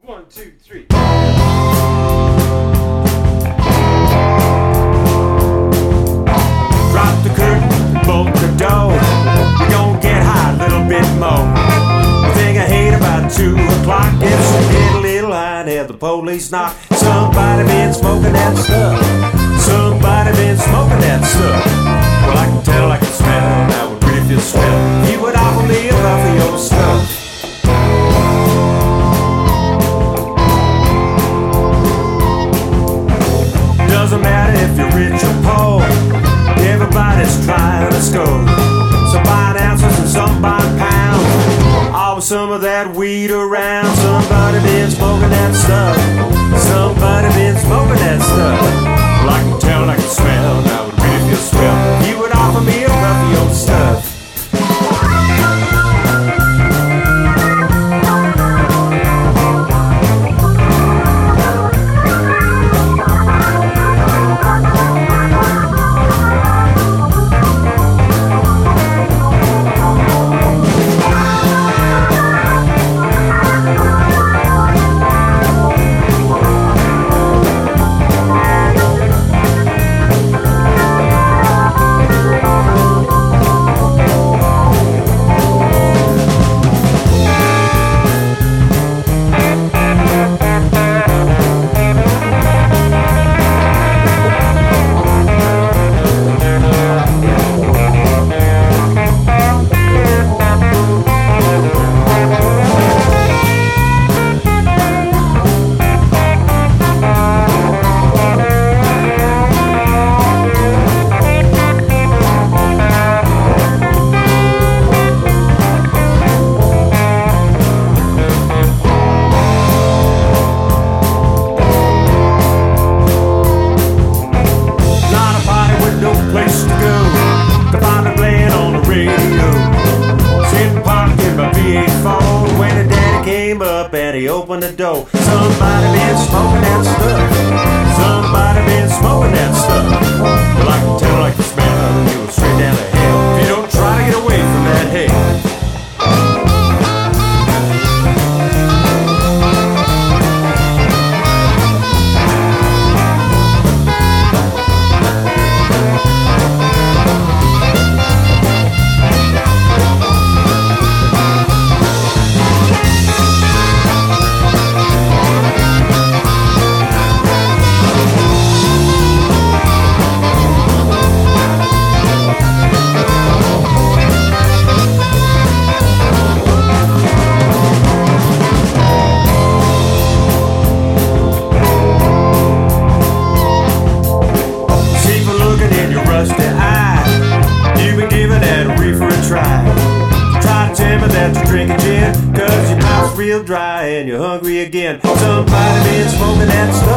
1, 2, 3. Drop the curtain, bolt the door. You're gonna get high a little bit more. The thing I hate about 2 o'clock is to get a little high and have the police knock. Somebody been smoking that stuff. Somebody been smoking that stuff. Well, I can tell, I can smell. Now would really feel swell. You would offer me a puff of your stuff. Doesn't matter if you're rich or poor. Everybody's trying to score. Some buying ounces and some buying pounds. Always some of that weed around. Somebody been smoking that stuff. Somebody been smoking that stuff. Well, I can tell, I can smell. Now would really feel swell. You would offer me a puff of your stuff. And he opened the door. Somebody been smoking that stuff. Somebody been smoking that stuff. Well, I can tell, I can smell. You go straight down to hell if you don't try to get away from that hell. That you're drinking gin, cause your mouth's real dry and you're hungry again. Somebody been smoking that stuff.